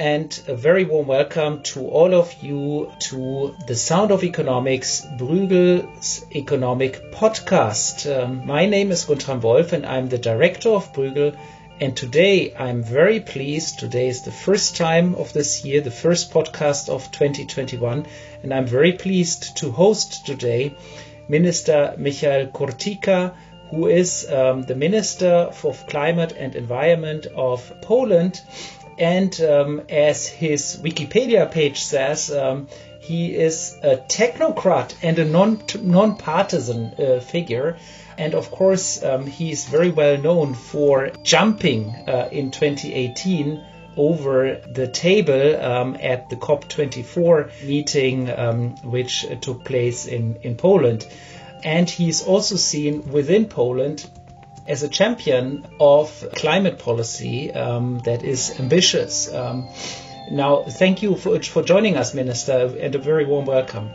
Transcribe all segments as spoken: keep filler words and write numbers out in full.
and a very warm welcome to all of you to the Sound of Economics, Bruegel's economic podcast. Um, my name is Guntram Wolf and I'm the director of Bruegel. And today I'm very pleased. Today is the first time of this year, the first podcast of twenty twenty-one. And I'm very pleased to host today Minister Michał Kurtyka, who is um, the Minister for Climate and Environment of Poland. And um, as his Wikipedia page says, um, he is a technocrat and a non, non-partisan uh, figure. And of course, um, he is very well known for jumping uh, in twenty eighteen over the table um, at the COP twenty-four meeting, um, which uh, took place in, in Poland. And he's also seen within Poland as a champion of climate policy um, that is ambitious. Um, now, thank you for, for joining us, Minister, and a very warm welcome.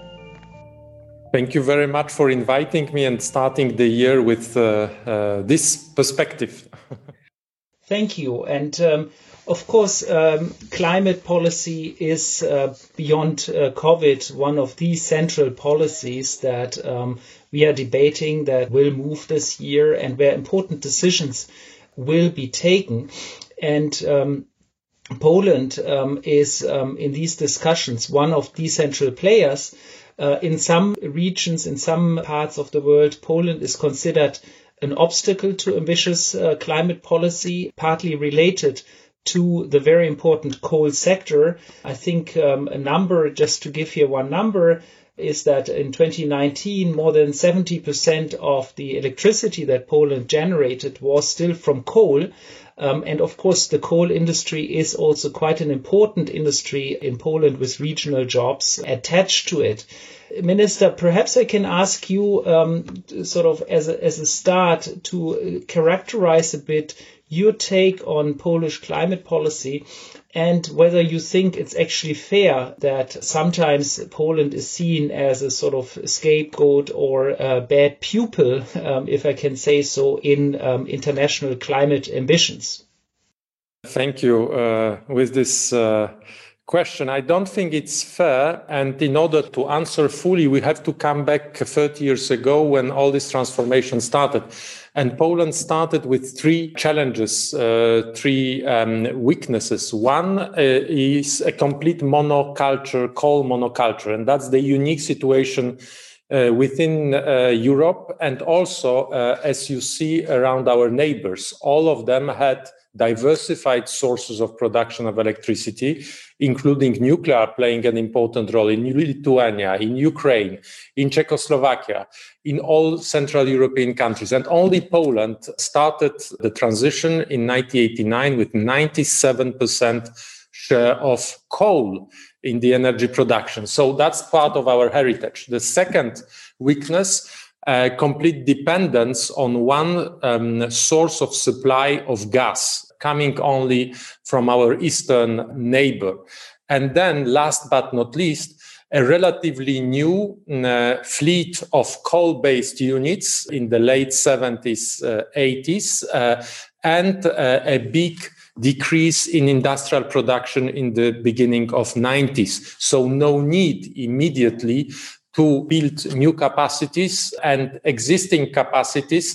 Thank you very much for inviting me and starting the year with uh, uh, this perspective. Thank you. And um, of course, um, climate policy is uh, beyond uh, COVID one of the central policies that um, we are debating that will move this year and where important decisions will be taken. And um, Poland um, is um, in these discussions one of the central players. Uh, in some regions, in some parts of the world, Poland is considered an obstacle to ambitious uh, climate policy, partly related to the very important coal sector. I think um, a number, just to give here one number, is that in twenty nineteen, more than seventy percent of the electricity that Poland generated was still from coal. Um, and of course, the coal industry is also quite an important industry in Poland with regional jobs attached to it. Minister, perhaps I can ask you um, sort of as a, as a start to characterize a bit your take on Polish climate policy and whether you think it's actually fair that sometimes Poland is seen as a sort of scapegoat or a bad pupil, um, if I can say so, in um, international climate ambitions. Thank you. Uh, with this uh, question, I don't think it's fair. And in order to answer fully, we have to come back thirty years ago when all this transformation started. And Poland started with three challenges, uh, three um, weaknesses. One uh, is a complete monoculture, coal monoculture, and that's the unique situation uh, within uh, Europe. And also, uh, as you see around our neighbors, all of them had diversified sources of production of electricity, including nuclear playing an important role in Lithuania, in Ukraine, in Czechoslovakia, in all Central European countries. And only Poland started the transition in nineteen eighty-nine with ninety-seven percent share of coal in the energy production. So that's part of our heritage. The second weakness, Uh, complete dependence on one um, source of supply of gas coming only from our eastern neighbor. And then last but not least, a relatively new uh, fleet of coal-based units in the late seventies, uh, eighties, uh, and uh, a big decrease in industrial production in the beginning of nineties. So no need immediately to build new capacities, and existing capacities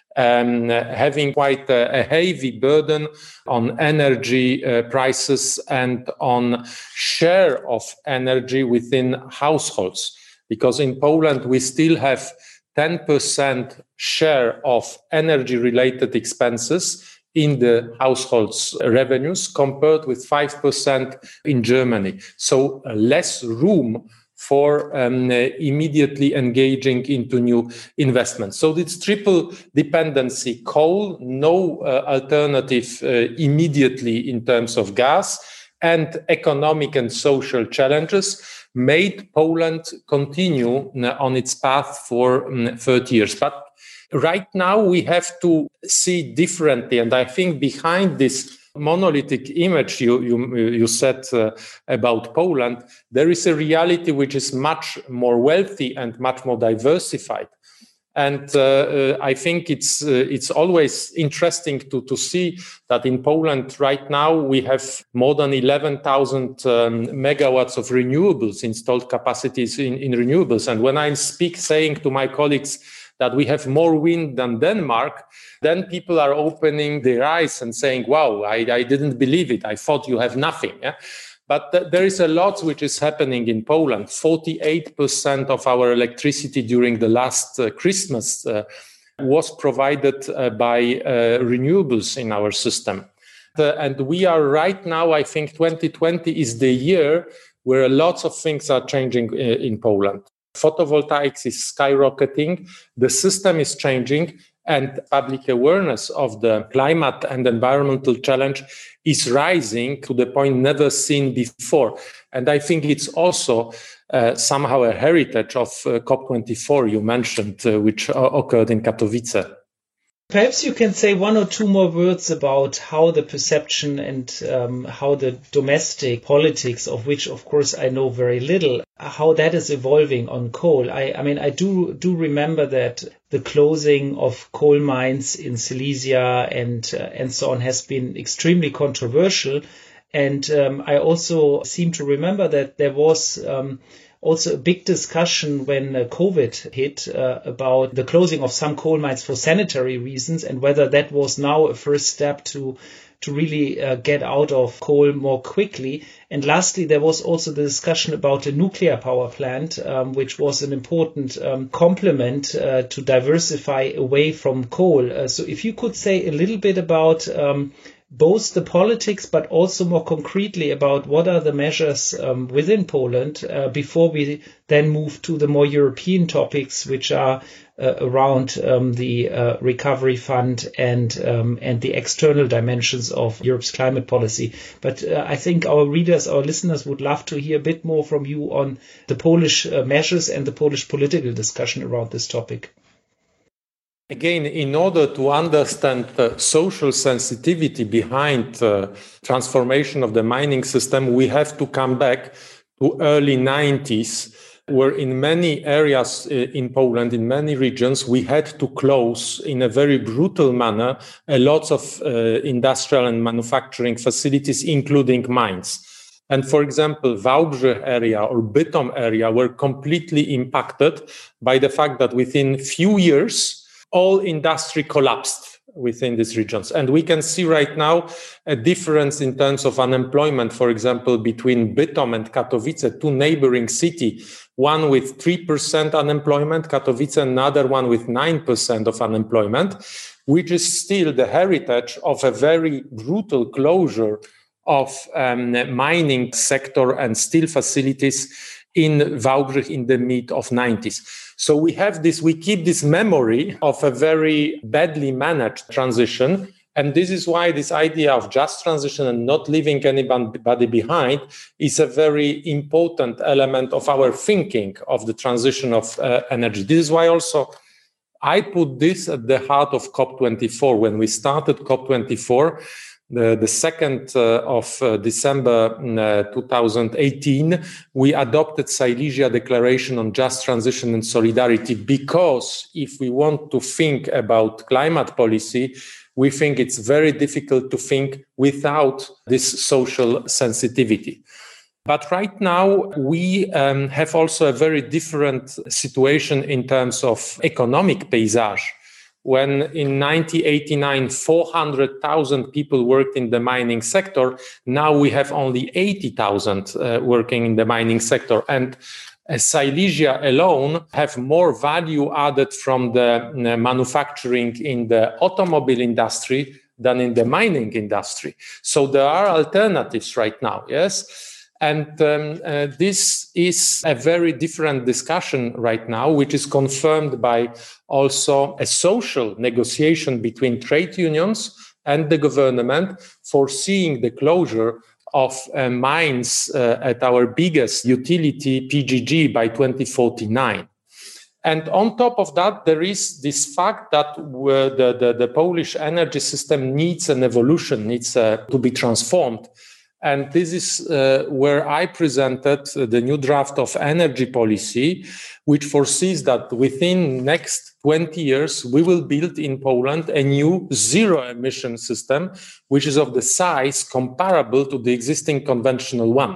um, having quite a, a heavy burden on energy uh, prices and on share of energy within households. Because in Poland, we still have ten percent share of energy-related expenses in the households' revenues compared with five percent in Germany. So uh, less room for um, uh, immediately engaging into new investments. So it's triple dependency: coal, no uh, alternative uh, immediately in terms of gas, and economic and social challenges made Poland continue on its path for um, thirty years. But right now we have to see differently. And I think behind this monolithic image you you, you said uh, about Poland, there is a reality which is much more wealthy and much more diversified. And uh, uh, I think it's uh, it's always interesting to, to see that in Poland right now we have more than eleven thousand um, megawatts of renewables, installed capacities in, in renewables. And when I speak saying to my colleagues that we have more wind than Denmark, then people are opening their eyes and saying, wow, I, I didn't believe it. I thought you have nothing. Yeah? But th- there is a lot which is happening in Poland. forty-eight percent of our electricity during the last uh, Christmas uh, was provided uh, by uh, renewables in our system. Uh, and we are right now, I think twenty twenty is the year where lots of things are changing in, in Poland. Photovoltaics is skyrocketing, the system is changing, and public awareness of the climate and environmental challenge is rising to the point never seen before. And I think it's also uh, somehow a heritage of uh, COP twenty-four you mentioned, uh, which uh, occurred in Katowice. Perhaps you can say one or two more words about how the perception and um, how the domestic politics, of which, of course, I know very little, how that is evolving on coal. I, I mean, I do do remember that the closing of coal mines in Silesia and uh, and so on has been extremely controversial. And um, I also seem to remember that there was um, also a big discussion when uh, COVID hit uh, about the closing of some coal mines for sanitary reasons and whether that was now a first step to to really uh, get out of coal more quickly. And lastly, there was also the discussion about a nuclear power plant, um, which was an important um, complement uh, to diversify away from coal. Uh, so if you could say a little bit about um, both the politics, but also more concretely about what are the measures um, within Poland uh, before we then move to the more European topics, which are uh, around um, the uh, recovery fund and um, and the external dimensions of Europe's climate policy. But uh, I think our readers, our listeners would love to hear a bit more from you on the Polish uh, measures and the Polish political discussion around this topic. Again, in order to understand the social sensitivity behind the transformation of the mining system, we have to come back to early nineties, where in many areas in Poland, in many regions, we had to close in a very brutal manner a lot of uh, industrial and manufacturing facilities, including mines. And for example, Wałbrzych area or Bytom area were completely impacted by the fact that within few years, all industry collapsed within these regions. And we can see right now a difference in terms of unemployment, for example, between Bytom and Katowice, two neighboring cities, one with three percent unemployment, Katowice, another one with nine percent of unemployment, which is still the heritage of a very brutal closure of um, mining sector and steel facilities in Wałbrzych in the mid of nineties. So we have this, we keep this memory of a very badly managed transition. And this is why this idea of just transition and not leaving anybody behind is a very important element of our thinking of the transition of uh, energy. This is why also I put this at the heart of COP twenty-four. When we started COP twenty-four, The, the second uh, of uh, December uh, two thousand eighteen, we adopted Silesia Declaration on Just Transition and Solidarity because if we want to think about climate policy, we think it's very difficult to think without this social sensitivity. But right now, we um, have also a very different situation in terms of economic paysage. When in nineteen eighty-nine, four hundred thousand people worked in the mining sector, now we have only eighty thousand uh, working in the mining sector. And uh, Silesia alone have more value added from the uh, manufacturing in the automobile industry than in the mining industry. So there are alternatives right now, yes? And um, uh, this is a very different discussion right now, which is confirmed by also a social negotiation between trade unions and the government, foreseeing the closure of uh, mines uh, at our biggest utility, P G G, by twenty forty-nine. And on top of that, there is this fact that uh, the, the, the Polish energy system needs an evolution, needs uh, to be transformed. And this is uh, where I presented the new draft of energy policy, which foresees that within next twenty years, we will build in Poland a new zero emission system, which is of the size comparable to the existing conventional one.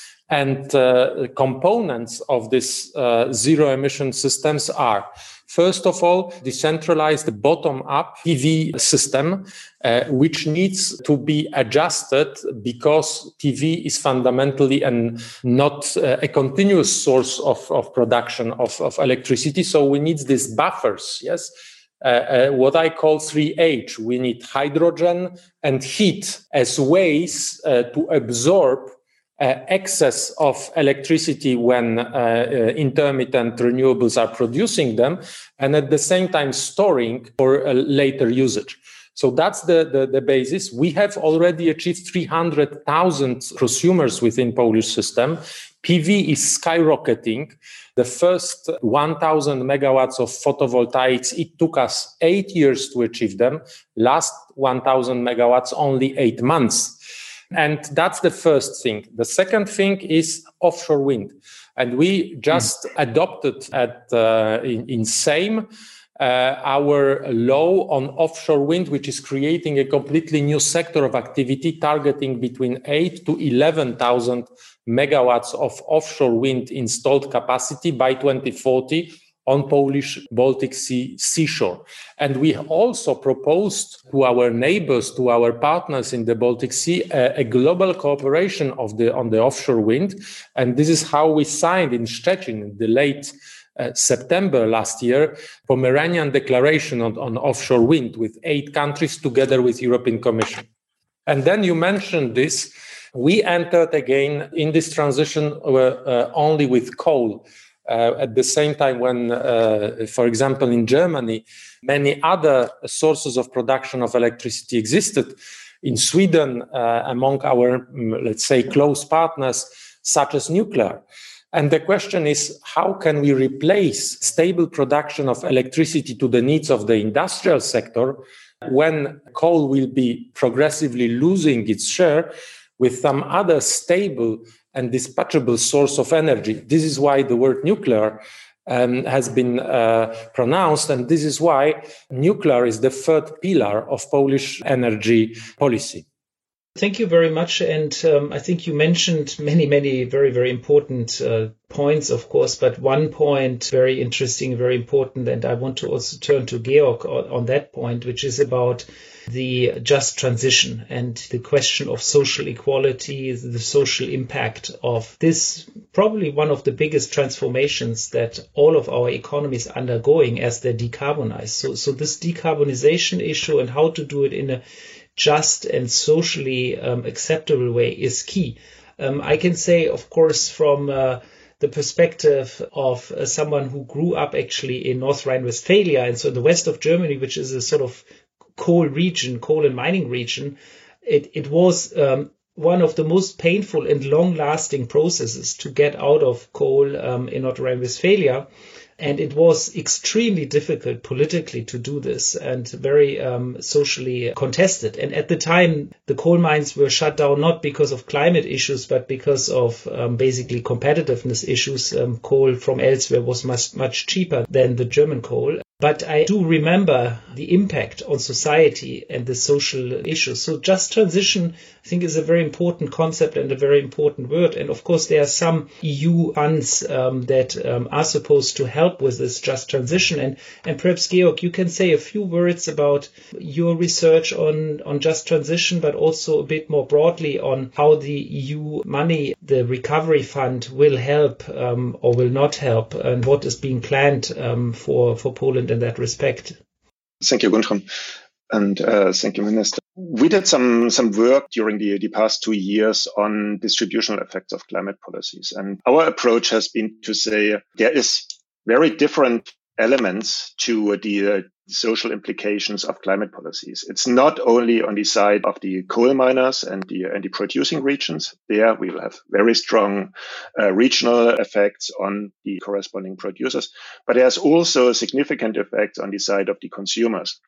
And uh, components of this uh, zero emission systems are, first of all, decentralized bottom-up P V system, uh, which needs to be adjusted because P V is fundamentally and not uh, a continuous source of, of production of, of electricity. So we need these buffers, yes? Uh, uh, what I call three H. We need hydrogen and heat as ways uh, to absorb Uh, excess of electricity when uh, uh, intermittent renewables are producing them, and at the same time storing for uh, later usage. So that's the, the, the basis. We have already achieved three hundred thousand prosumers within Polish system. P V is skyrocketing. The first one thousand megawatts of photovoltaics, it took us eight years to achieve them. Last one thousand megawatts, only eight months. And that's the first thing. The second thing is offshore wind. And we just mm. adopted at uh, in, in Sejm uh, our law on offshore wind, which is creating a completely new sector of activity targeting between eight to eleven thousand megawatts of offshore wind installed capacity by twenty forty. On Polish Baltic Sea seashore. And we also proposed to our neighbors, to our partners in the Baltic Sea, a, a global cooperation of the, on the offshore wind. And this is how we signed in Szczecin in the late uh, September last year, Pomeranian Declaration on, on offshore wind with eight countries together with European Commission. And then you mentioned this, we entered again in this transition uh, uh, only with coal. Uh, at the same time when, uh, for example, in Germany, many other sources of production of electricity existed. In Sweden, uh, among our, let's say, close partners, such as nuclear. And the question is, how can we replace stable production of electricity to the needs of the industrial sector when coal will be progressively losing its share with some other stable and dispatchable source of energy? This is why the word nuclear um, has been uh, pronounced, and this is why nuclear is the third pillar of Polish energy policy. Thank you very much. And um, I think you mentioned many, many very, very important uh, points, of course, but one point very interesting, very important, and I want to also turn to Georg on, on that point, which is about the just transition and the question of social equality, the social impact of this, probably one of the biggest transformations that all of our economies are undergoing as they decarbonize. So, so this decarbonization issue and how to do it in a just and socially um, acceptable way is key. Um, I can say, of course, from uh, the perspective of uh, someone who grew up actually in North Rhine-Westphalia, and so in the west of Germany, which is a sort of coal region, coal and mining region, it, it was um, one of the most painful and long-lasting processes to get out of coal um, in North Rhine-Westphalia. And it was extremely difficult politically to do this and very um, socially contested. And at the time, the coal mines were shut down not because of climate issues, but because of um, basically competitiveness issues. Um, coal from elsewhere was much, much cheaper than the German coal. But I do remember the impact on society and the social issues. So just transition, I think, is a very important concept and a very important word. And of course, there are some E U funds um, that um, are supposed to help with this just transition. And, and perhaps, Georg, you can say a few words about your research on, on just transition, but also a bit more broadly on how the E U money, the recovery fund, will help um, or will not help, and what is being planned um, for, for Poland in that respect. Thank you, Guntram. And uh, thank you, Minister. We did some some work during the, the past two years on distributional effects of climate policies. And our approach has been to say there is very different elements to the uh, social implications of climate policies. It's not only on the side of the coal miners and the, and the producing regions. There we will have very strong uh, regional effects on the corresponding producers, but there's also significant effects on the side of the consumers.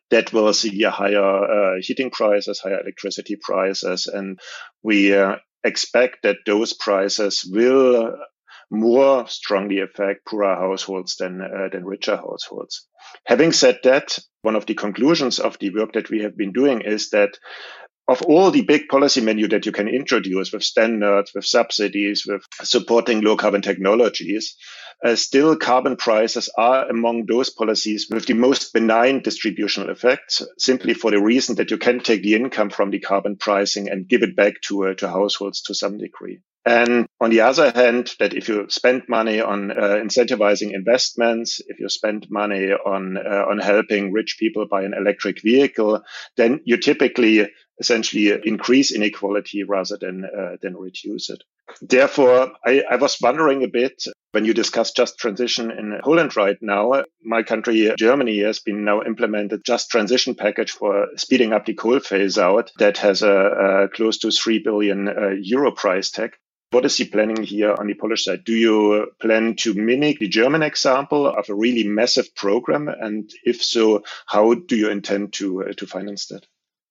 that will see higher uh, heating prices, higher electricity prices, and we uh, expect that those prices will more strongly affect poorer households than uh, than richer households. Having said that, one of the conclusions of the work that we have been doing is that of all the big policy menu that you can introduce with standards, with subsidies, with supporting low carbon technologies, uh, still carbon prices are among those policies with the most benign distributional effects, simply for the reason that you can take the income from the carbon pricing and give it back to, uh, to households to some degree. And on the other hand, that if you spend money on uh, incentivizing investments, if you spend money on uh, on helping rich people buy an electric vehicle, then you typically essentially increase inequality rather than uh, than reduce it. Therefore, I, I was wondering a bit when you discuss just transition in Poland right now. My country, Germany, has been now implemented just transition package for speeding up the coal phase out that has a, a close to three billion uh, euro price tag. What is the planning here on the Polish side? Do you plan to mimic the German example of a really massive program? And if so, how do you intend to uh, to finance that?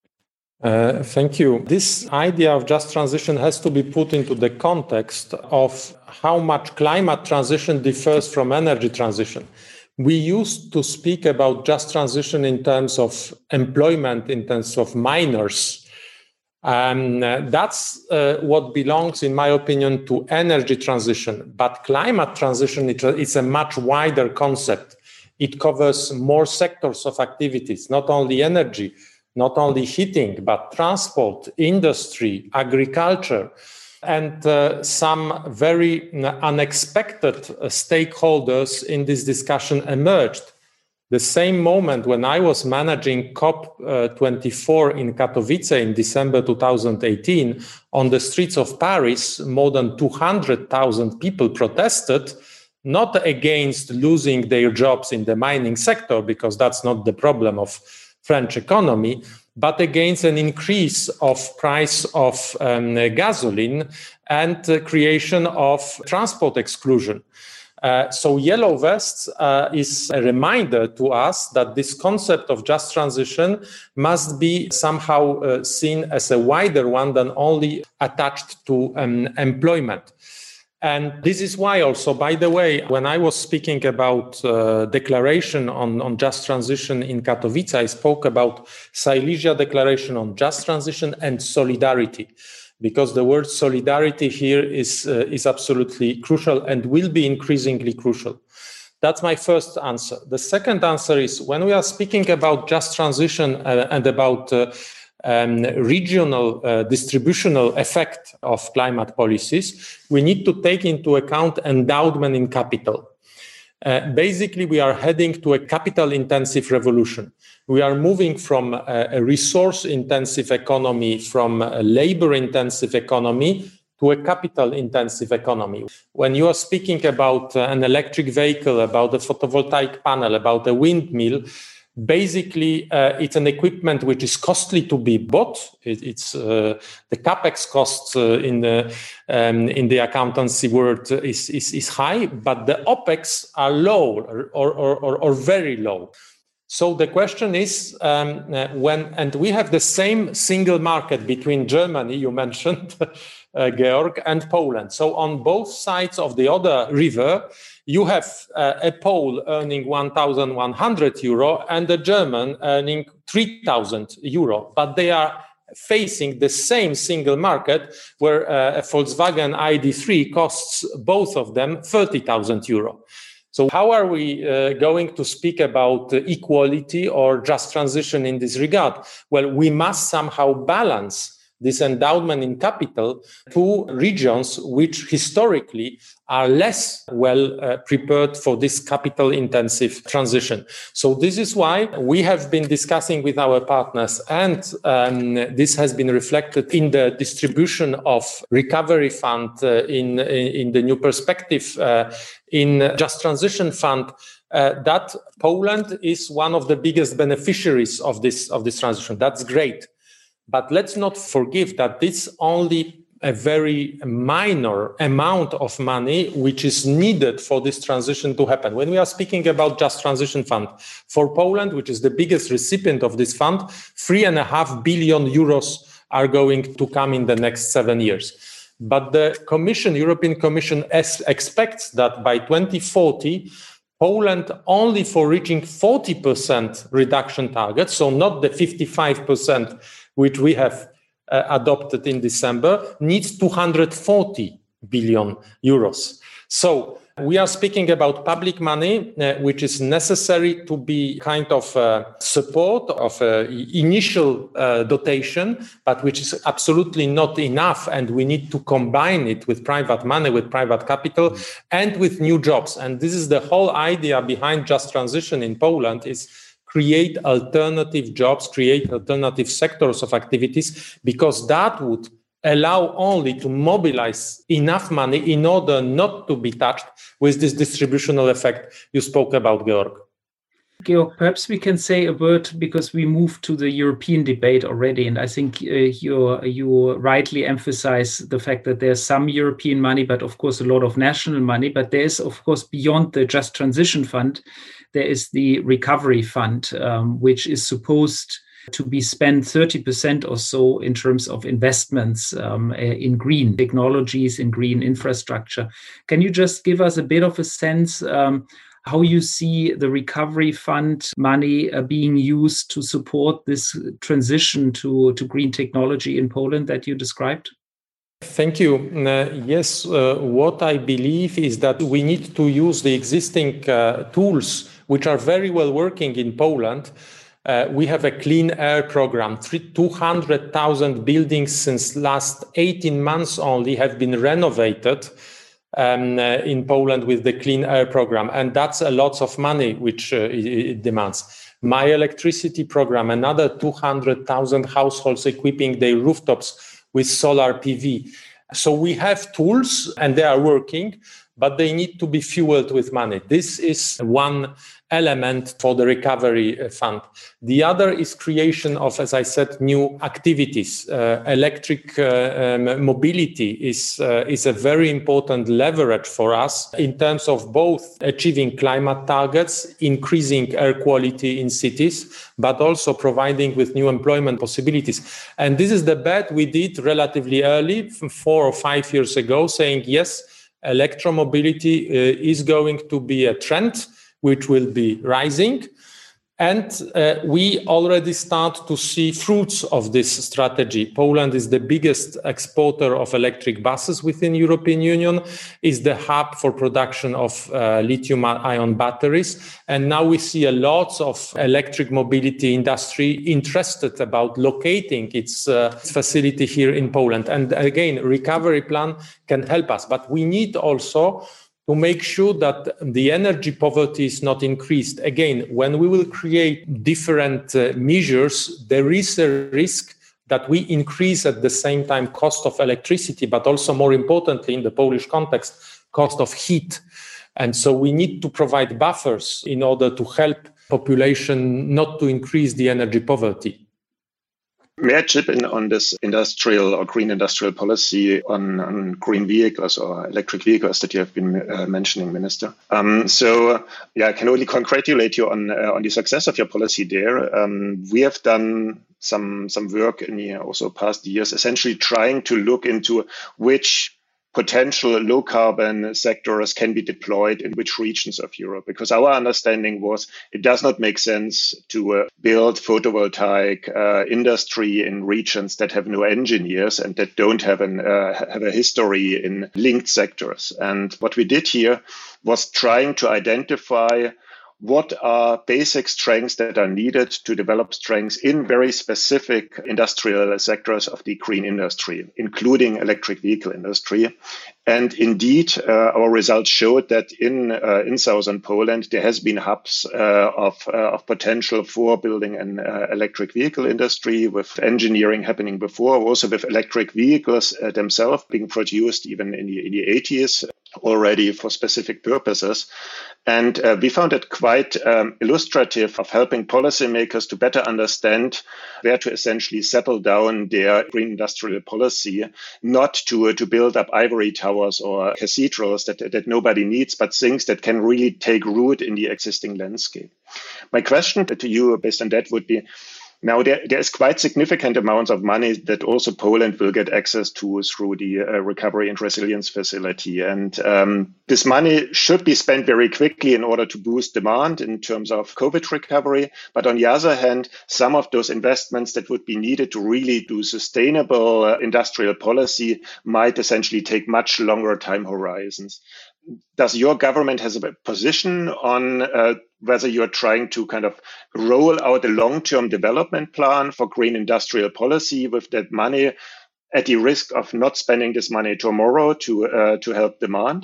Uh, thank you. This idea of just transition has to be put into the context of how much climate transition differs from energy transition. We used to speak about just transition in terms of employment, in terms of miners. Um, uh, that's uh, what belongs, in my opinion, to energy transition. But climate transition, it, it's a much wider concept. It covers more sectors of activities, not only energy, not only heating, but transport, industry, agriculture, and uh, some very unexpected uh, stakeholders in this discussion emerged. The same moment when I was managing COP twenty-four in Katowice in December two thousand eighteen, on the streets of Paris, more than two hundred thousand people protested, not against losing their jobs in the mining sector, because that's not the problem of French economy, but against an increase of price of um, gasoline and the creation of transport exclusion. Uh, so Yellow Vests uh, is a reminder to us that this concept of just transition must be somehow uh, seen as a wider one than only attached to um, employment. And this is why also, by the way, when I was speaking about uh, declaration on, on just transition in Katowice, I spoke about Silesia Declaration on Just Transition and Solidarity, because the word solidarity here is, uh, is absolutely crucial and will be increasingly crucial. That's my first answer. The second answer is when we are speaking about just transition uh, and about uh, um, regional uh, distributional effect of climate policies, we need to take into account endowment in capital. Uh, basically, we are heading to a capital-intensive revolution. We are moving from a, a resource-intensive economy, from a labor-intensive economy, to a capital-intensive economy. When you are speaking about uh, an electric vehicle, about a photovoltaic panel, about a windmill, basically uh, it's an equipment which is costly to be bought. It, it's uh, the capex costs uh, in the um, in the accountancy world is, is is high, but the opex are low or or or, or very low. So the question is um, uh, when, and we have the same single market between Germany, you mentioned, uh, Georg, and Poland. So on both sides of the other river, you have uh, a Pole earning one thousand one hundred euro and a German earning three thousand euro, but they are facing the same single market where uh, a Volkswagen I D three costs both of them thirty thousand euro. So how are we uh, going to speak about uh, equality or just transition in this regard? Well, we must somehow balance this endowment in capital to regions which historically are less well uh, prepared for this capital intensive transition. So this is why we have been discussing with our partners, and um, this has been reflected in the distribution of recovery fund uh, in, in the new perspective uh, in Just Transition Fund, uh, that Poland is one of the biggest beneficiaries of this, of this transition. That's great. But let's not forget that this only a very minor amount of money which is needed for this transition to happen. When we are speaking about Just Transition Fund, for Poland, which is the biggest recipient of this fund, three and a half billion euros are going to come in the next seven years. But the Commission, European Commission, es- expects that by twenty forty, Poland, only for reaching forty percent reduction target, so not the fifty-five percent which we have uh, adopted in December, needs two hundred forty billion euros. So we are speaking about public money, uh, which is necessary to be kind of uh, support of uh, initial uh, dotation, but which is absolutely not enough. And we need to combine it with private money, with private capital, and with new jobs. And this is the whole idea behind Just Transition in Poland, is create alternative jobs, create alternative sectors of activities, because that would allow only to mobilize enough money in order not to be touched with this distributional effect you spoke about, Georg. Georg, perhaps we can say a word, because we moved to the European debate already, and I think uh, you you rightly emphasize the fact that there's some European money, but of course a lot of national money. But there is, of course, beyond the Just Transition Fund, there is the Recovery Fund, um, which is supposed to be spent thirty percent or so in terms of investments um, in green technologies, in green infrastructure. Can you just give us a bit of a sense um, how you see the Recovery Fund money uh, being used to support this transition to, to green technology in Poland that you described? Thank you. Uh, yes, uh, what I believe is that we need to use the existing uh, tools, which are very well working in Poland. Uh, we have a clean air program. two hundred thousand buildings since last eighteen months only have been renovated um, uh, in Poland with the clean air program. And that's a lot of money which uh, it, it demands. My electricity program, another two hundred thousand households equipping their rooftops with solar P V. So we have tools and they are working, but they need to be fueled with money. This is one element for the recovery fund. The other is creation of, as I said, new activities. Uh, electric uh, um, mobility is, uh, is a very important leverage for us in terms of both achieving climate targets, increasing air quality in cities, but also providing with new employment possibilities. And this is the bet we did relatively early, four or five years ago, saying, yes, electromobility uh, is going to be a trend which will be rising. And uh, we already start to see fruits of this strategy. Poland is the biggest exporter of electric buses within the European Union, is the hub for production of uh, lithium-ion batteries. And now we see a lot of electric mobility industry interested about locating its uh, facility here in Poland. And again, recovery plan can help us. But we need also to make sure that the energy poverty is not increased. Again, when we will create different uh, measures, there is a risk that we increase at the same time cost of electricity, but also more importantly in the Polish context, cost of heat. And so we need to provide buffers in order to help population not to increase the energy poverty. May I chip in on this industrial or green industrial policy on, on green vehicles or electric vehicles that you have been uh, mentioning, Minister? Um, so, uh, yeah, I can only congratulate you on uh, on the success of your policy there. Um, we have done some some work in the also past years, essentially trying to look into which potential low carbon sectors can be deployed in which regions of Europe, because our understanding was it does not make sense to uh, build photovoltaic uh, industry in regions that have no engineers and that don't have an uh, have a history in linked sectors. And what we did here was trying to identify what are basic strengths that are needed to develop strengths in very specific industrial sectors of the green industry, including electric vehicle industry. And indeed, uh, our results showed that in uh, in southern Poland, there has been hubs uh, of, uh, of potential for building an uh, electric vehicle industry, with engineering happening before, also with electric vehicles uh, themselves being produced even in the, in the eighties. already for specific purposes. And uh, we found it quite um, illustrative of helping policymakers to better understand where to essentially settle down their green industrial policy, not to, uh, to build up ivory towers or cathedrals that, that nobody needs, but things that can really take root in the existing landscape. My question to you based on that would be, now, there, there is quite significant amounts of money that also Poland will get access to through the uh, Recovery and Resilience Facility. And um, this money should be spent very quickly in order to boost demand in terms of COVID recovery. But on the other hand, some of those investments that would be needed to really do sustainable uh, industrial policy might essentially take much longer time horizons. Does your government have a position on uh, whether you're trying to kind of roll out a long-term development plan for green industrial policy with that money at the risk of not spending this money tomorrow to uh, to help demand?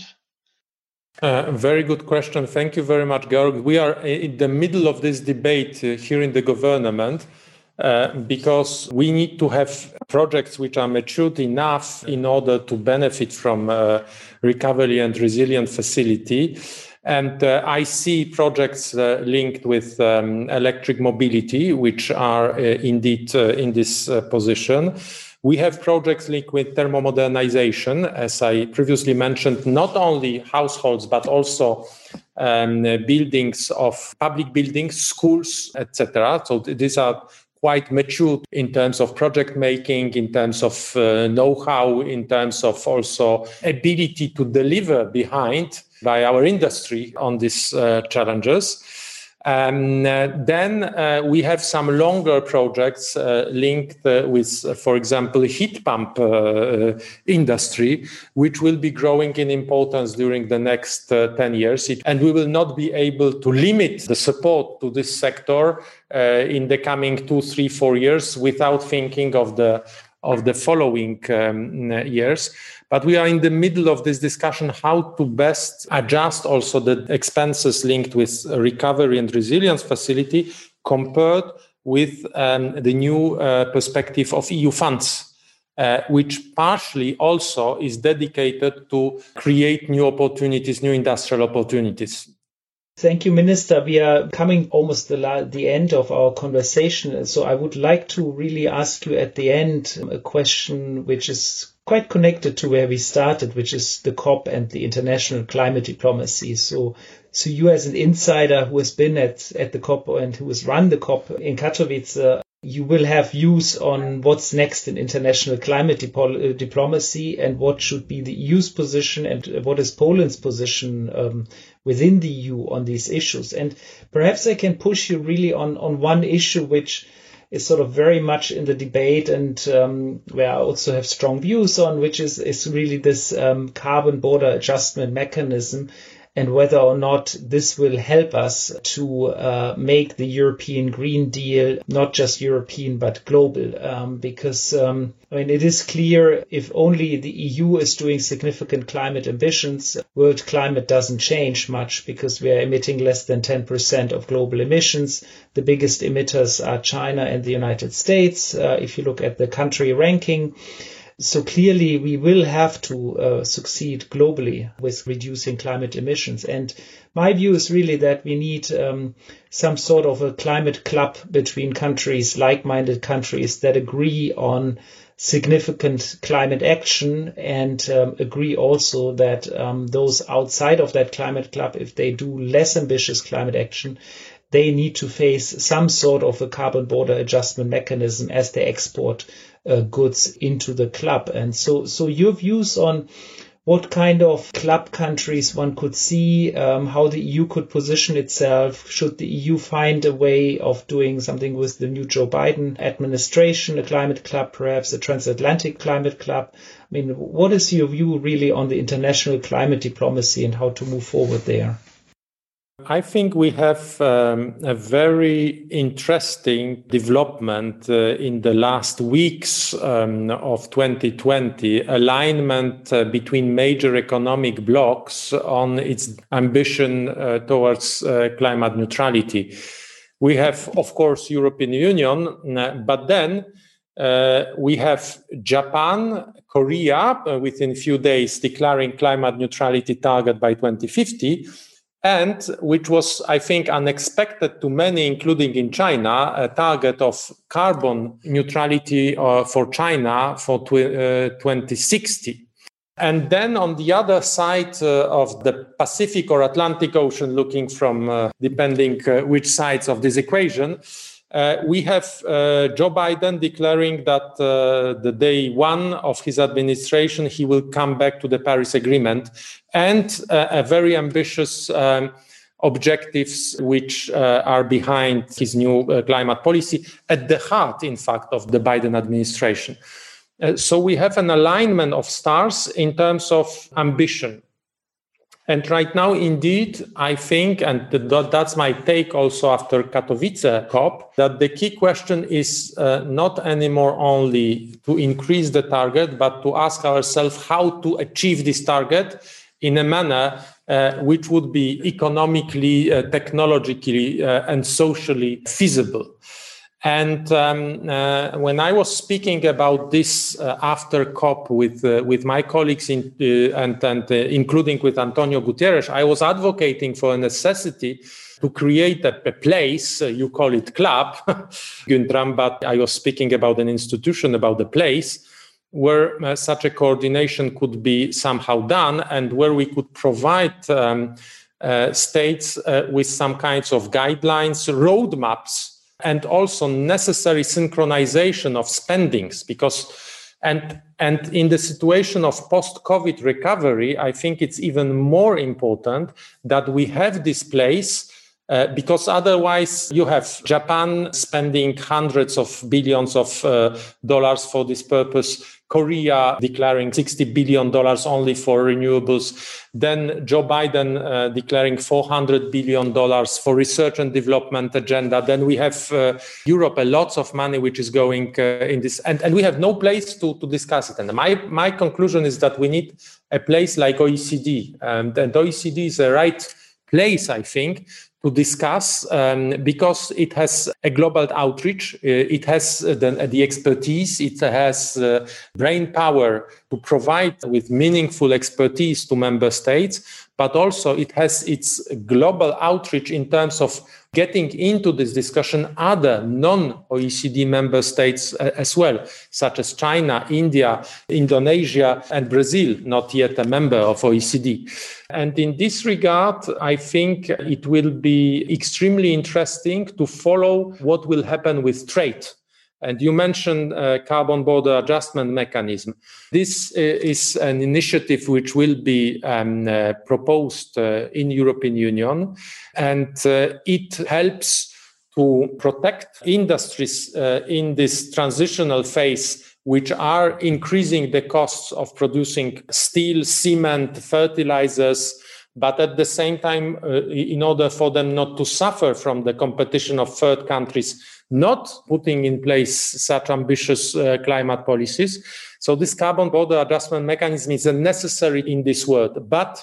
Uh, very good question. Thank you very much, Georg. We are in the middle of this debate uh, here in the government. Uh, because we need to have projects which are matured enough in order to benefit from uh, recovery and resilience facility. And uh, I see projects uh, linked with um, electric mobility, which are uh, indeed uh, in this uh, position. We have projects linked with thermomodernization, as I previously mentioned, not only households, but also um, buildings of public buildings, schools, et cetera. So these are quite mature in terms of project making, in terms of uh, know-how, in terms of also ability to deliver behind by our industry on these uh, challenges. And uh, then uh, we have some longer projects uh, linked uh, with, uh, for example, heat pump uh, industry, which will be growing in importance during the next uh, ten years. It, and we will not be able to limit the support to this sector uh, in the coming two, three, four years without thinking of the of the following um, years. But we are in the middle of this discussion how to best adjust also the expenses linked with recovery and resilience facility compared with um, the new uh, perspective of E U funds, uh, which partially also is dedicated to create new opportunities, new industrial opportunities. Thank you, Minister. We are coming almost the la- the end of our conversation. So I would like to really ask you at the end a question which is quite connected to where we started, which is the COP and the international climate diplomacy. So, so you as an insider who has been at, at the COP and who has run the COP in Katowice, uh, you will have views on what's next in international climate dipol- uh, diplomacy and what should be the E U's position and what is Poland's position um, within the E U on these issues. And perhaps I can push you really on, on one issue which is sort of very much in the debate and um, where I also have strong views on, which is, is really this um, carbon border adjustment mechanism and whether or not this will help us to uh, make the European Green Deal not just European but global. Um, because um, I mean, it is clear if only the E U is doing significant climate ambitions, world climate doesn't change much because we are emitting less than ten percent of global emissions. The biggest emitters are China and the United States. Uh, if you look at the country ranking. So clearly we will have to uh, succeed globally with reducing climate emissions. And my view is really that we need um, some sort of a climate club between countries, like-minded countries that agree on significant climate action and um, agree also that um, those outside of that climate club, if they do less ambitious climate action, they need to face some sort of a carbon border adjustment mechanism as they export uh, goods into the club. And so, so your views on what kind of club countries one could see, um, how the E U could position itself, should the E U find a way of doing something with the new Joe Biden administration, a climate club, perhaps a transatlantic climate club? I mean, what is your view really on the international climate diplomacy and how to move forward there? I think we have um, a very interesting development uh, in the last weeks um, of twenty twenty, alignment uh, between major economic blocs on its ambition uh, towards uh, climate neutrality. We have, of course, European Union, uh, but then Uh, we have Japan, Korea, uh, within a few days declaring climate neutrality target by twenty fifty. And which was, I think, unexpected to many, including in China, a target of carbon neutrality uh, for China for tw- uh, twenty sixty. And then on the other side uh, of the Pacific or Atlantic Ocean, looking from, uh, depending uh, which sides of this equation, uh, we have uh, Joe Biden declaring that uh, the day one of his administration, he will come back to the Paris Agreement and uh, a very ambitious um, objectives which uh, are behind his new uh, climate policy, at the heart, in fact, of the Biden administration. Uh, so we have an alignment of stars in terms of ambition. And right now, indeed, I think, and th- that's my take also after Katowice COP, that the key question is uh, not anymore only to increase the target, but to ask ourselves how to achieve this target in a manner uh, which would be economically, uh, technologically, uh, and socially feasible. And um, uh, when I was speaking about this uh, after COP with uh, with my colleagues, in, uh, and, and uh, including with Antonio Guterres, I was advocating for a necessity to create a, a place, uh, you call it club, Güntram, but I was speaking about an institution, about the place, where uh, such a coordination could be somehow done and where we could provide um, uh, states uh, with some kinds of guidelines, roadmaps, and also necessary synchronization of spendings, because and and in the situation of post-COVID recovery, I think it's even more important that we have this place, uh, because otherwise you have Japan spending hundreds of billions of uh, dollars for this purpose, Korea declaring sixty billion dollars only for renewables, then Joe Biden uh, declaring four hundred billion dollars for research and development agenda. Then we have uh, Europe, a lot of money which is going uh, in this, and, and we have no place to, to discuss it. And my, my conclusion is that we need a place like O E C D, and, and O E C D is the right place, I think, to discuss um, because it has a global outreach, uh, it has uh, the, uh, the expertise, it has uh, brain power to provide with meaningful expertise to member states, but also it has its global outreach in terms of getting into this discussion other non-O E C D member states uh, as well, such as China, India, Indonesia, and Brazil, not yet a member of O E C D. And in this regard, I think it will be extremely interesting to follow what will happen with trade. And you mentioned uh, carbon border adjustment mechanism. This uh, is an initiative which will be um, uh, proposed uh, in European Union, and uh, it helps to protect industries uh, in this transitional phase, which are increasing the costs of producing steel, cement, fertilizers, but at the same time, uh, in order for them not to suffer from the competition of third countries, not putting in place such ambitious uh, climate policies. So this carbon border adjustment mechanism is necessary in this world. But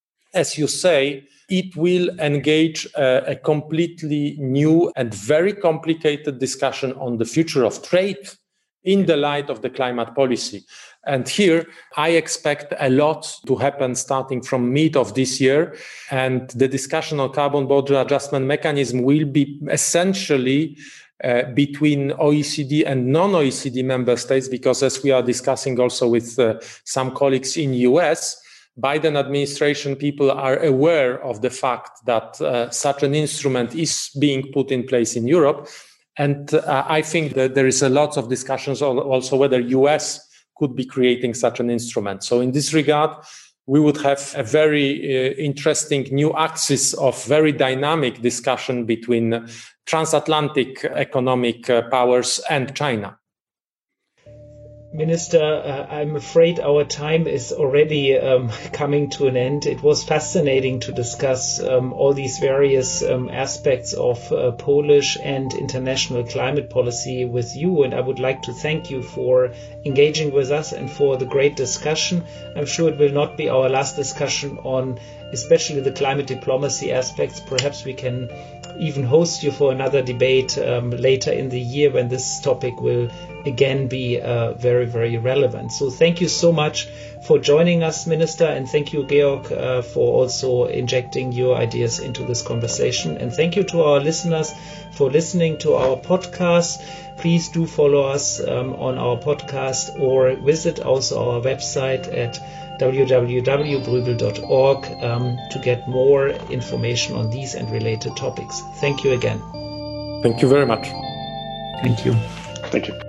as you say, it will engage uh, a completely new and very complicated discussion on the future of trade in the light of the climate policy. And here, I expect a lot to happen starting from mid of this year. And the discussion on carbon border adjustment mechanism will be essentially uh, between O E C D and non-O E C D member states, because as we are discussing also with uh, some colleagues in U S, Biden administration people are aware of the fact that uh, such an instrument is being put in place in Europe. And uh, I think that there is a lot of discussions also whether U S could be creating such an instrument. So in this regard, we would have a very uh, interesting new axis of very dynamic discussion between transatlantic economic uh, powers and China. Minister, uh, I'm afraid our time is already um, coming to an end. It was fascinating to discuss um, all these various um, aspects of uh, Polish and international climate policy with you, and I would like to thank you for engaging with us and for the great discussion. I'm sure it will not be our last discussion on especially the climate diplomacy aspects. Perhaps we can even host you for another debate um, later in the year when this topic will again be uh, very, very relevant. So thank you so much for joining us, Minister, and thank you, Georg, uh, for also injecting your ideas into this conversation. And thank you to our listeners for listening to our podcast. Please do follow us um, on our podcast or visit also our website at w w w dot brügel dot org um, to get more information on these and related topics. Thank you again. Thank you very much. Thank you. Thank you.